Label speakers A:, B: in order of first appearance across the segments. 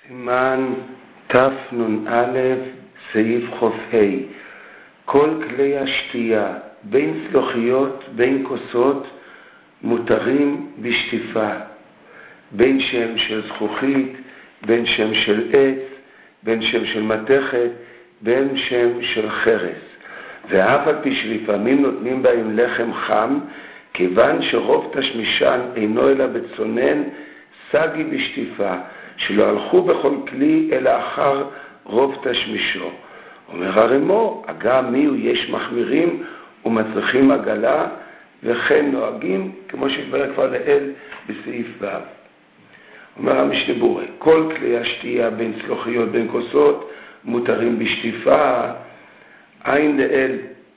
A: סימן תנ"א סעיף ח"ה. כל כלי השתייה בין צלוחיות בין כוסות מותרים בשטיפה, בין שם של זכוכית, בין שם של עץ, בין שם של מתכת, בין שם של חרס. ואף על פי שלפעמים נותנים בהם לחם חם, כיוון שרוב תשמישן אינו אלא בצונן, סגי בשטיפה, שלא הלכו בכל כלי אלא אחר רוב תשמישו. אומר הרמו, אגם מיהו יש מחמירים ומצריכים עגלה, וכן נוהגים, כמו שהתברר כבר לאל בסעיף ו'. אומר המשנה ברורה, כל כלי השתייה בין צלוחיות בין כוסות מותרים בשטיפה. עין לאל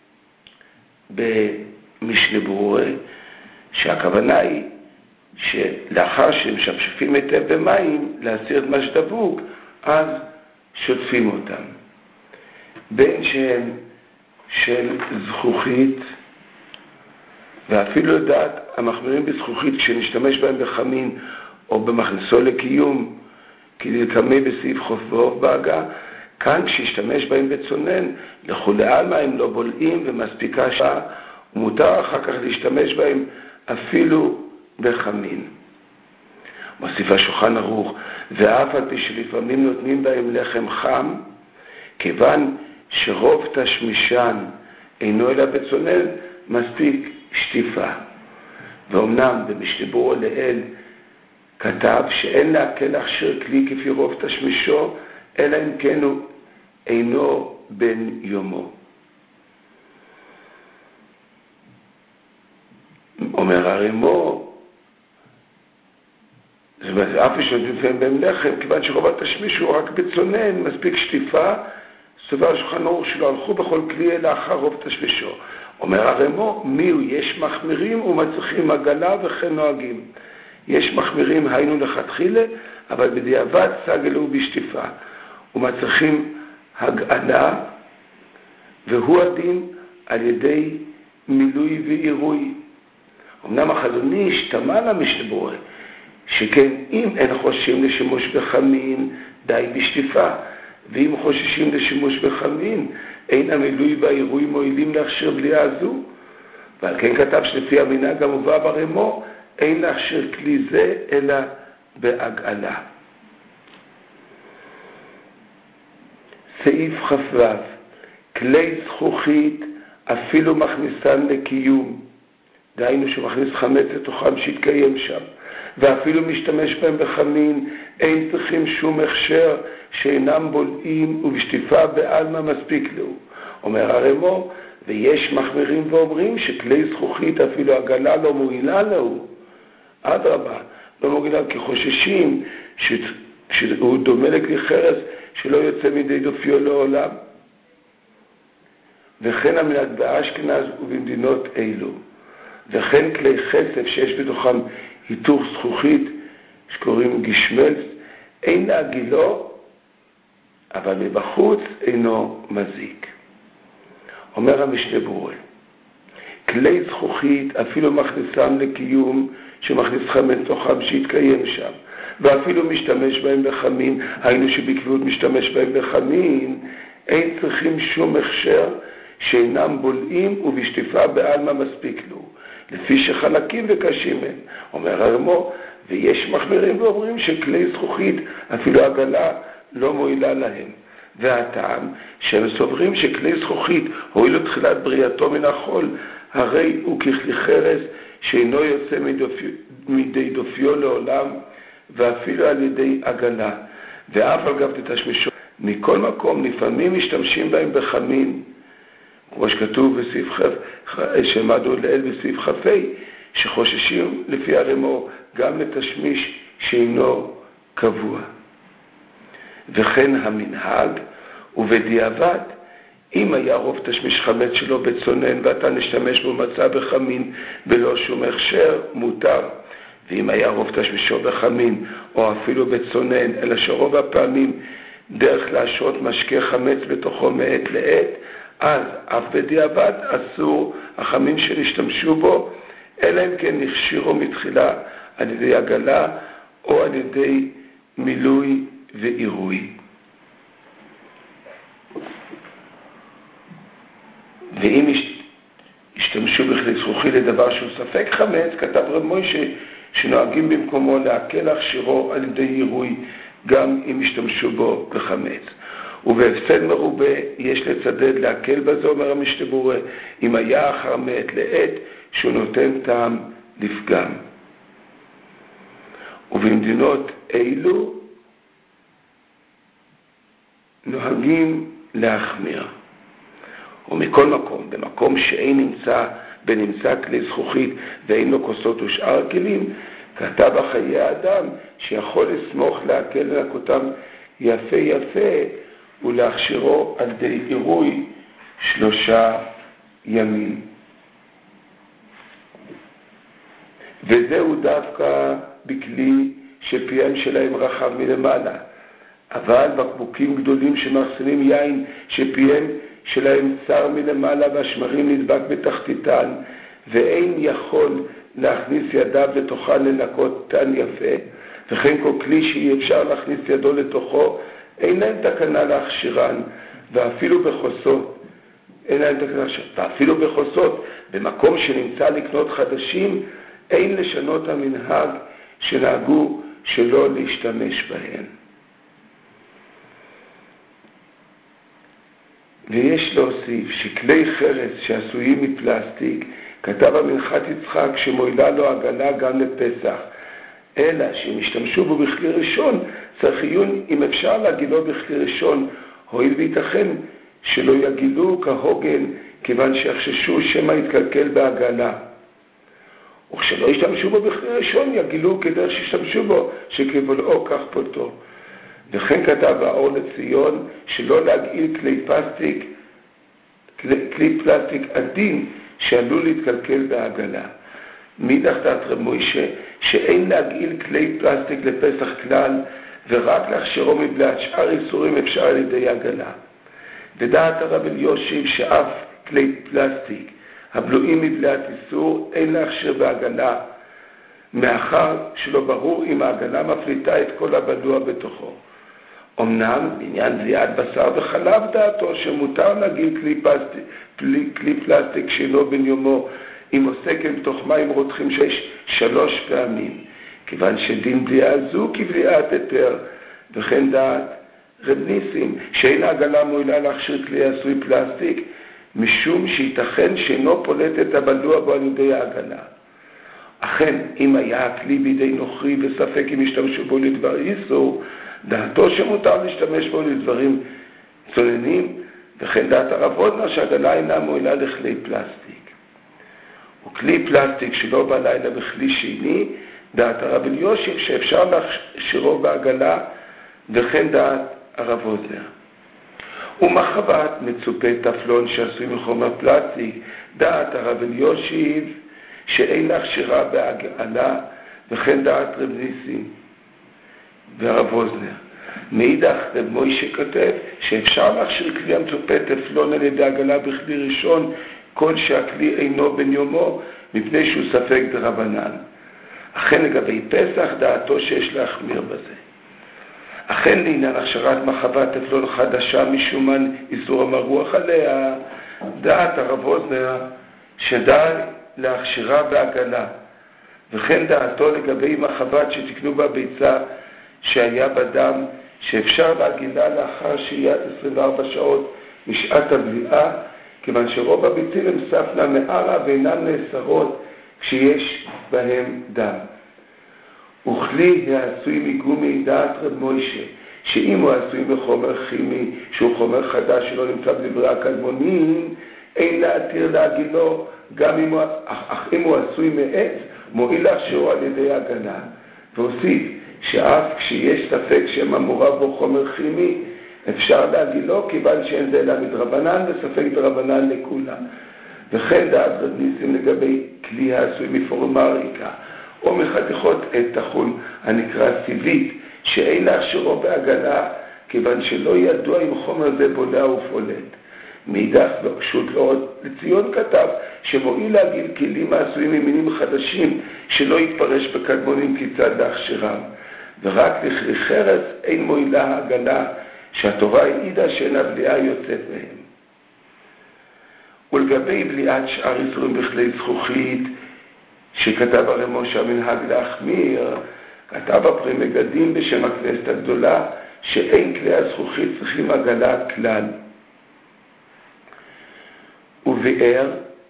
A: במשנה ברורה, שהכוונה היא שלאחר שהם שפשפים היטב במים להסיר את מה שדבוק, אז שוטפים אותם. בין שהם של זכוכית, ואפילו לדעת המחמירים בזכוכית כשנשתמש בהם בחמין או במכניסו לקיום, כדלקמי בסעיף ח"ו בהגה, כאן כשהשתמש בהם בצונן, לכולי עלמא הם לא בולעים ומספיקה שעה, ומותר אחר כך להשתמש בהם אפילו בחמין. מוסיף השולחן ערוך, ואף על פי שלפעמים נותנים בהם לחם חם, כיוון שרוב תשמישן אינו אלא בצונן, מספיק שטיפה. ואומנם במשנה ברורה לאל כתב שאין להקל להכשיר כלי כפי רוב תשמישו, אלא אם כן הוא אינו בן יומו. אומר הרמו, אף שנותנים בהם לחם, כיוון שרוב התשמיש הוא רק בצונן, מספיק שטיפה, סובר השולחן ערוך שלא הלכו בכל כלי אלא אחר רוב תשמישו. אומר הרמו, מיהו יש מחמירים ומצריכים עגלה וכן נוהגים. יש מחמירים היינו לכתחילה, אבל בדיעבד סגלו בשטיפה, ומצריכים הגעלה, והוא הדין על ידי מילוי ועירוי. אמנם החזון איש תמה למשנה ברורה, שכן אם אין חוששים לשימוש בחמין, די בשטיפה, ואם חוששים לשימוש בחמין, אין המילוי והעירוי מועילים להכשיר בליעה זו. ועל כן כתב שלפי המנהג המובא ברמו, אין להכשיר כלי זה אלא בהגעלה. סעיף כ"ו, כלי זכוכית אפילו מכניסן לקיום, דהיינו שמכניס חמץ לתוכם שיתקיים שם, ואפילו משתמש בהם בחמין, אין צריכים שום הכשר שאינם בולעים, ובשטיפה בעלמא מספיק לו. אומר הרמו, ויש מחמירים ואומרים שכלי זכוכית אפילו עגלה לא מועילה לו. אדרבה, לא מועילה כי חוששים שהוא דומה לכלי חרס שלא יוצא מידי דופיו לעולם. וכן המנהג באשכנז ובמדינות אלו. וכן כלי חשף שיש בתוכם היתוך זכוכית שקוראים גשמלס, אין להגילו, אבל מבחוץ אינו מזיק. אומר המשנה ברורה, כלי זכוכית אפילו מכניסם לקיום שמכניס חמץ תוכם שיתקיים שם, ואפילו משתמש בהם בחמין, היינו שבקביעות משתמש בהם בחמין, אין צריכים שום הכשר שאינם בולעים, ובשטיפה בעלמא מספיק לו, לפי שחלקים וקשים הם. אומר הרמו, ויש מחמירים ואומרים שכלי זכוכית אפילו עגלה לא מועילה להם. והטעם שהם סוברים שכלי זכוכית הועילו תחילת בריאתו מן החול, הרי הוא ככלי חרס שאינו יוצא מידי דופיו לעולם, ואפילו על ידי עגלה, ואף על גב תתשמשו. מכל מקום לפעמים משתמשים בהם בחמין, כמו שכתוב בסעיף שמדו לאל בסעיף כ"ה, שחוששים לפי הרמו גם לתשמיש שאינו קבוע. וכן המנהג, ובדיעבד, אם היה רוב תשמיש חמץ שלו בצונן ואתה נשתמש בו מצא בחמין ולא שום הכשר, מותר. ואם היה רוב תשמישו בחמין או אפילו בצונן, אלא שרוב הפעמים דרך להשרות משקה חמץ בתוכו מעת לעת, אז אף בדיעבד אסור החמין שנשתמשו בו, אלא אם כן נכשירו מתחילה על ידי עגלה או על ידי מילוי ועירוי. ואם השתמשו בכלי זכוכית לדבר שהוא ספק חמץ, כתב רב מוישה שנוהגים במקומו להקל להכשירו על ידי עירוי, גם אם השתמשו בו בחמץ. ובהפסד מרובה יש לצדד להקל בזה, אומר המשנה ברורה, אם היה אחר מעת לעת שהוא נותן טעם לפגם. ובמדינות אלו נוהגים להחמיר. ומכל מקום, במקום שאין נמצא כלי זכוכית ואין לו כוסות ושאר כלים, כתב החיי האדם שיכול לסמוך להקל לנקותם יפה ולהכשירו על ידי עירוי 3 ימים. וזהו דווקא בכלי שפיהם שלהם רחב מלמעלה. אבל בקבוקים גדולים שמאחסנים יין שפיהם שלהם צר מלמעלה והשמרים נדבק בתחתיתן, ואין יכול להכניס ידיו לתוכן לנקות תן יפה, וכן כל כלי שאי אפשר להכניס ידו לתוכו, אין להם תקנה להכשירן, ואפילו בחוסות, במקום שנמצא לקנות חדשים, אין לשנות המנהג שנהגו שלא להשתמש בהן. ויש להוסיף שכלי חרס שעשויים מפלסטיק, כתב המנחת יצחק שמועילה לו עגלה גם לפסח, אלא שהם השתמשו בו בכלי ראשון, צריך עיון אם אפשר להגילו בכלי ראשון, הואיל וייתכן שלא יגילו כהוגן, כיוון שיחששו שמא יתקלקל בעגלה. וכשלא ישתמשו בו בכלי ראשון, יגילו כדרך שישתמשו בו, שכבולעו כך פולטו. וכן כתב האור לציון שלא להגעיל כלי פלסטיק עדין שעלול להתקלקל בעגלה. מאידך דעת רב מוישה שאין להגעיל כלי פלסטיק לפסח כלל, ורק להכשירו מבלעת שאר איסורים אפשר על ידי עגלה. ודעת הרב אלישיב שאף כלי פלסטיק הבלועים מבלעת איסור אין להכשיר בעגלה, מאחר שלא ברור אם העגלה מפליטה את כל הבלוע בתוכו. אמנם בעניין זיעת בשר וחלב דעתו שמותר להגיל כלי פלסטיק שאינו בן יומו, אם עוסק בתוך מים רותחים 3 פעמים, כיוון שדין בליעה זו כבליעת היתר. וכן דעת רב ניסים שאין העגלה מועילה להכשיר כלי עשוי פלסטיק, משום שייתכן שאינו פולט את הבלוע בו על ידי העגלה. אכן, אם היה הכלי בידי נוכרי וספק אם ישתמשו בו לדבר איסור, דעתו שמותר להשתמש בו לדברים צוננים, וכן דעת הרב הודנר שהעגלה אינה מועילה לכלי פלסטיק. וכלי פלסטיק שלא בא לילה בכלי שני, דעת הרב אלישיב שאפשר להכשירו בעגלה, וכן דעת הרב הודנר. ומחבת מצופה טפלון שעשוי מחומר פלסטיק, דעת הרב אלישיב שאין להכשירה בעגלה, וכן דעת רב ניסים והרב הודנר. מאידך רב מוישה כותב שאפשר להכשיר כלי המצופה טפלון על ידי עגלה בכלי ראשון, כל שהכלי אינו בן יומו, מפני שהוא ספק דרבנן. אכן לגבי פסח דעתו שיש להחמיר בזה. אכן לעניין הכשרת מחבת טפלון חדשה משומן איסור המרוח עליה, דעת הרב הודנר שדי להכשירה בעגלה, וכן דעתו לגבי מחבת שתקנו בה ביצה שהיה בדם, שאפשר להגילה לאחר שהיית 24 שעות משעת הבליעה, כיוון שרוב הביצים הם ספנה מערה ואינן נאסרות כשיש בהם דם. וכלי העשוי מגומי, דעת רב מוישה שאם הוא עשוי מחומר כימי שהוא חומר חדש שלא נמצא בדברי הקדמונים, אין להתיר להגילו, גם אם הוא עשוי מעץ, מועיל להכשירו על ידי הגנה. והוסיף שאף כשיש ספק שמא מעורב בו חומר כימי, אפשר להגילו, כיוון שאין זה אלא מדרבנן וספק דרבנן לכולם. וכן דעת רב ניסים לגבי כלי העשוי מפורמריקה או מחתיכות עת טחון הנקרא סיבית, שאין להכשירו בעגלה, כיוון שלא ידוע אם חומר זה בולע ופולט. מאידך בפשוט לא לציון כתב שמועיל להגיל כלים העשויים ממינים חדשים שלא יתפרש בקדמונים כיצד להכשירם. ורק לכלי חרס אין מועילה ההגנה שהתורה העידה שאין הבליעה יוצאת מהם. ולגבי בליעת שאר איסורים בכלי זכוכית, שכתב הרי משה המנהג להחמיר, כתב הפרי מגדים בשם הכנסת הגדולה, שאין כלי הזכוכית צריכים הגנה כלל. וביאר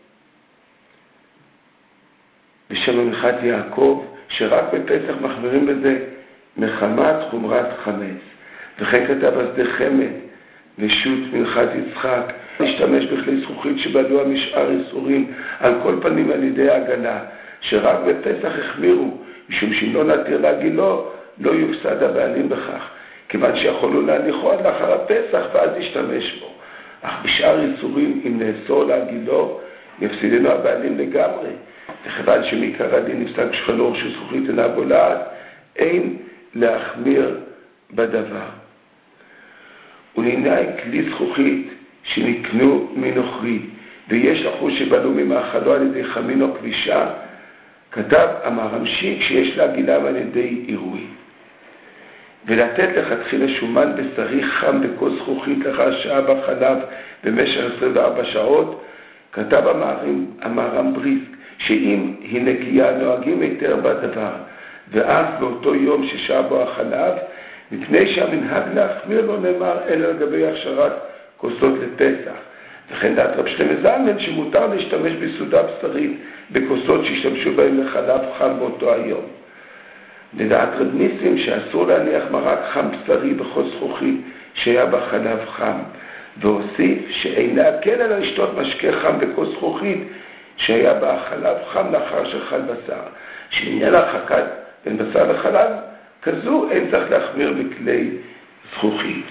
A: בשם מנחת יעקב, שרק בפסח מחמירים בזה מחמת חומרת חמץ. וכן כתב השדה חמד ושות מנחת יצחק, להשתמש בכלי זכוכית שבעלוה משאר איסורים, על כל פנים על ידי ההגנה, שרק בפסח החמירו, משום שאם לא נתיר להגילו, לא יופסד הבעלים בכך, כיוון שיכולו להניחו עד לאחר הפסח ואז להשתמש בו. אך בשאר איסורים, אם נאסור להגילו, יפסידנו הבעלים לגמרי. וכיוון שמעיקר הדין נפסק שחלור שזכוכית אינה בולעת, אין להחמיר בדבר. ולעניין כלי זכוכית שנקנו מנוכרי, ויש לחוש שבנו ממאכלו על ידי חמין או כבישה, כתב המרמשיק שיש להגילם על ידי עירוי. ולתת לכתחילה שומן בשרי חם בכוס זכוכית לאחר שעה בחלב במשך 24 שעות, כתב המהר"ם בריסק שאם היא נקייה נוהגים היתר בדבר, ואף באותו יום ששעה בו החלב, מפני שהמנהג להחמיר לא נאמר אלא לגבי הכשרת כוסות לפסח. וכן דעת רב שלמה זלמן שמותר להשתמש בסעודה בשרית בכוסות שהשתמשו בהן לחלב חם באותו היום. לדעת רב ניסים שאסור להניח מרק חם בשרי בכוס זכוכית שהיה בחלב חם, והוסיף שאין להקל אלא לשתות משקה חם בכוס זכוכית שהיה בחלב חם לאחר שחל בשר. שעניין הרחקת בין בשר לחלב כזו אין צריך להחמיר בכלי זכוכית.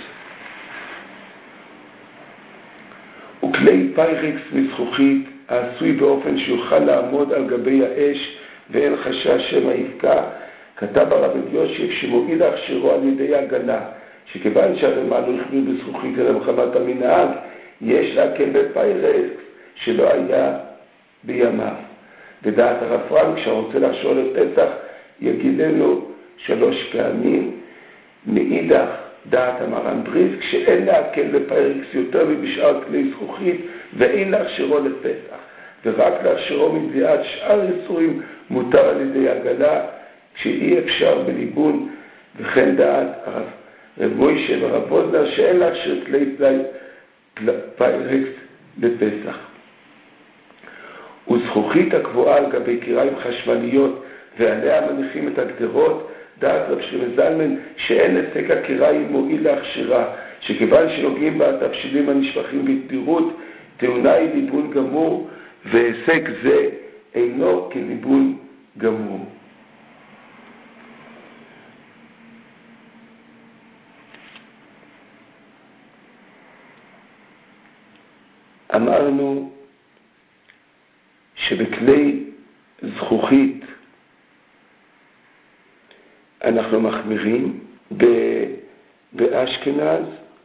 A: וכלי פיירקס מזכוכית העשוי באופן שיוכל לעמוד על גבי האש ואין חשש שמא יפקע, כתב הרב אלישיב שמועיל להכשירו על ידי הגנה, שכיוון שהרמ"א לא החמיר בזכוכית אלא מחמת המנהג, יש להקל בפיירקס שלא היה בימיו. ודעת הרב פרנק שהרוצה להכשירו לפסח יגיד לנו 3 פעמים. מאידך דעת המהר"ם בריסק שאין להקל בפיירקס יותר מבשאר כלי זכוכית ואין להכשירו לפסח, ורק להכשירו מבליעת שאר איסורים מותר על ידי הגנה כשאי אפשר בליבון. וכן דעת רב מוישה ורב ווזנר שאין להכשיר כלי פיירקס לפסח. וזכוכית הקבועה על גבי קיריים חשמליות ועליה מניחים את הגדרות, דעת רב שלמה זלמן שאין היסק הקיריים מועיל להכשירה, שכיוון שנוגעים בה התבשילים הנשפכים בתדירות, טעונה היא ליבון גמור, והיסק זה אינו כליבון גמור. אמרנו שבכלי זכוכית אנחנו מחמירים באשכנז,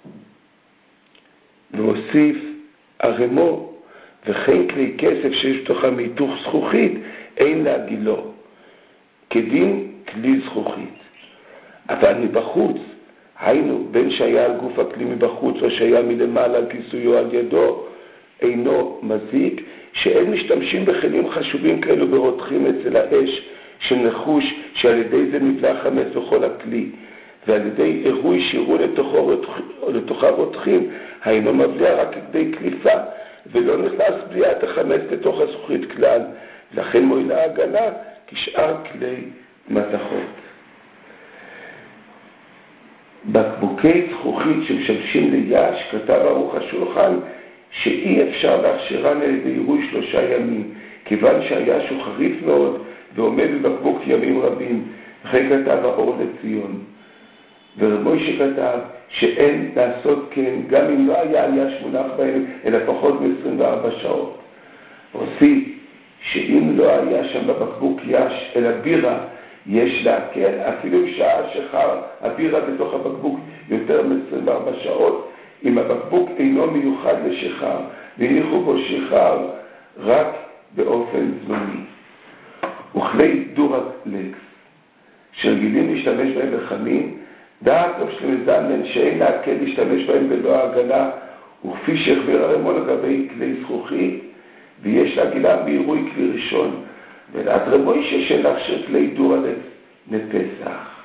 A: והוסיף הרמו, וכן כלי כסף שיש בתוכם מהיתוך זכוכית אין להגילו כדין כלי זכוכית. אבל מבחוץ, היינו בין שהיה על גוף הכלי מבחוץ או שהיה מלמעלה על כיסויו על ידו, אינו מזיק, שאין משתמשים בכלים חשובים כאלו ברותחים אצל האש של נחוש, שעל ידי זה נבלע חמץ בכל הכלי, ועל ידי אירוי שירו לתוכה רותחים, היינו מבליע רק כדי קליפה, ולא נכנס בליעת החמץ לתוך הזכוכית כלל, לכן מועילה ההגנה כשאר כלי מתכות. בקבוקי זכוכית שמשמשים ליש, כתב ערוך השולחן שאי אפשר להכשירן על ידי עירוי 3 ימים, כיוון שהיש הוא חריף מאוד ועומד בבקבוק ימים רבים. וכן כתב האור לציון. ורב מוישה כתב שאין לעשות כן גם אם לא היה היש מונח בהם אלא פחות מ-24 שעות. הוסיף שאם לא היה שם בבקבוק יש אלא בירה, יש להקל אפילו שעה שחר הבירה בתוך הבקבוק יותר מ-24 שעות, אם הבקבוק אינו מיוחד לשחר, והניחו בו שחר רק באופן זמני. וכלי דורקלקס שרגילים להשתמש בהם בחמין, דעת טוב שלמזמן שאין להקל להשתמש בהם בלא העגלה, וכפי שהחביר הרמון לגבי כלי זכוכית, ויש להגילה בעירוי כלי ראשון, ולעד רמוי שאין להכשיר כלי דור עלף לפסח.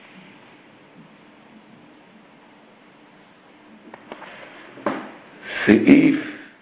A: סעיף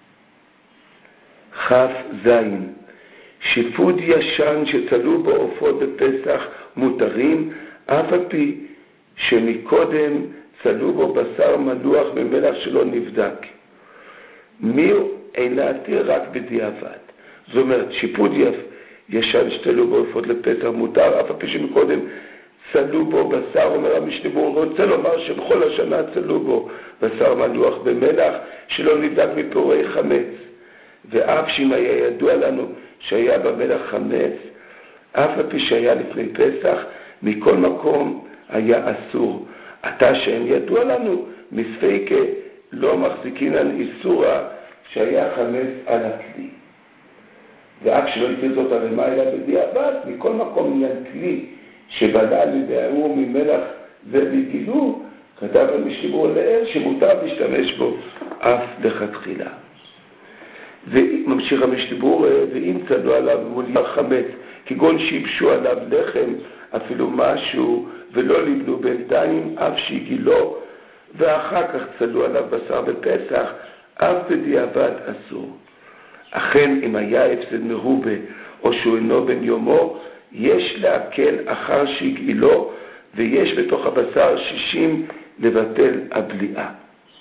A: חף זין, שיפוד ישן שצלו בו עופות בפסח מותרים, אף על פי שמקודם צלו בו בשר מלוח ממלח שלא נבדק. מי אין להתיר רק בדיעבד. זאת אומרת, שיפוד ישן שצלו בו עופות לפסח מותר, אף על פי שמקודם צלו בו בשר, אומר המשנה, רוצה לומר שבכל השנה צלו בו בשר מלוח במלח שלא נבדק מפירורי חמץ. ואף שאם היה ידוע לנו שהיה במלח חמץ, אף על פי שהיה לפני פסח, מכל מקום היה אסור. עתה שאין ידוע לנו, מספיקה לא מחזיקין על איסורה שהיה חמץ על הכלי. ואף שלא יתיר זאת הרמה אלא בדיעבד, מכל מקום עניין כלי שבלע לדערו ממלח ובגילו, כתב על משליבור לאל שמותר להשתמש בו אף לכתחילה. וממשיך המשליבור, ואם צלו עליו מוליח חמץ, כגון שיבשו עליו לחם, אפילו משהו, ולא ליבנו בינתיים, אף שהגילו, ואחר כך צלו עליו בשר בפסח, אף בדיעבד אסור. אכן, אם היה הפסד מרובה, או שהוא אינו בן יומו, יש להקל אחר שהגילו, ויש בתוך הבשר 60 לבטל הבליעה.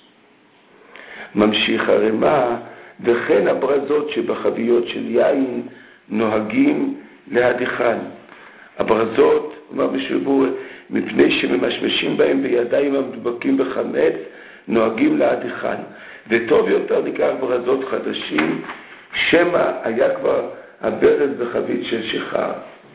A: ממשיך הרמה, וכן הברזות שבחביות של יין נוהגים להדיחן. הברזות, אומר משלבור, מפני שממשמשים בהם בידיים המדובקים בחמץ, נוהגים להדיחן. וטוב יותר ניקח ברזות חדשים, שמה היה כבר הברז בחבית של שחר.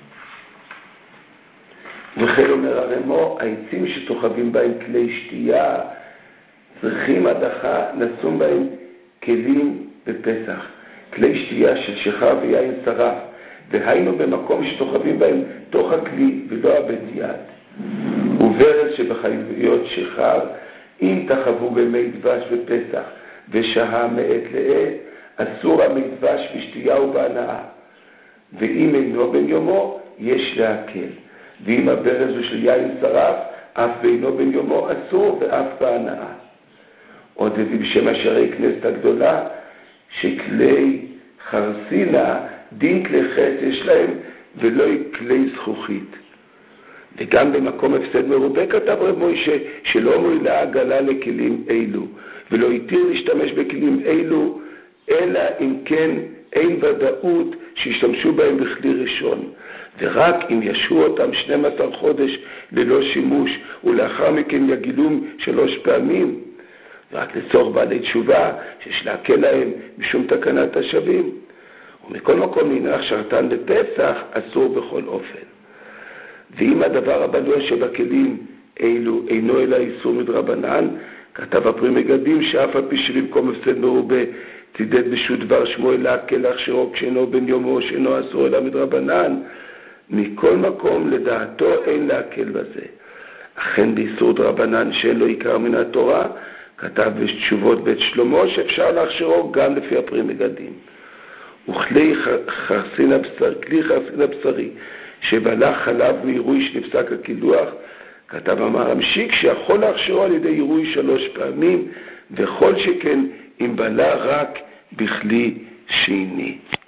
A: וכן אומר הרמו, העצים שתוחבים בהם כלי שתייה, צריכים הדחה, נסום בהם כלים בפסח, כלי שתייה של שחר ויין שרף, והיינו במקום שתוחבים בהם תוך הכלי ולא הבית יד. וברז שבחביות שחר, אם תחבו במי דבש בפסח ושהה מעת לעת, אסור המי דבש בשתייה ובהנאה. ואם אינו בן יומו, יש להקל. ואם הברז הוא של יין שרף, אף ואינו בן יומו אסור ואף בהנאה. עוד הביא בשם השערי כנסת הגדולה, שכלי חרסינה, דין כלי חץ יש להם, ולא כלי זכוכית. וגם במקום הפסד מרובה כתב רב מוישה, שלא מועילה עגלה לכלים אלו, ולא התיר להשתמש בכלים אלו, אלא אם כן אין ודאות שישתמשו בהם בכלי ראשון. ורק אם ישו אותם 12 חודש ללא שימוש, ולאחר מכן יגילום 3 פעמים, ורק לצורך בעלי תשובה שיש להקל להם משום תקנת השבים. ומכל מקום ננח שרתן לפסח אסור בכל אופן. ואם הדבר הבלוע שבכלים אלו אינו אלא איסור מדרבנן, כתב הפרי מגדים שאף על פי שבמקום הפסד מרובה צידד בשו"ת דבר שמואל להקל להכשירו כשאינו בן יומו שאינו אסור אלא מדרבנן, מכל מקום לדעתו אין להקל בזה. אכן באיסור דרבנן שאין לו עיקר מן התורה, כתב בתשובות בית שלמה שאפשר להכשירו גם לפי הפרי מגדים. וכלי חרסין הבשרי שבלע חלב מעירוי שנפסק הקילוח, כתב אמר המשיק שיכול להכשירו על ידי עירוי 3 פעמים, וכל שכן אם בלע רק בכלי שני.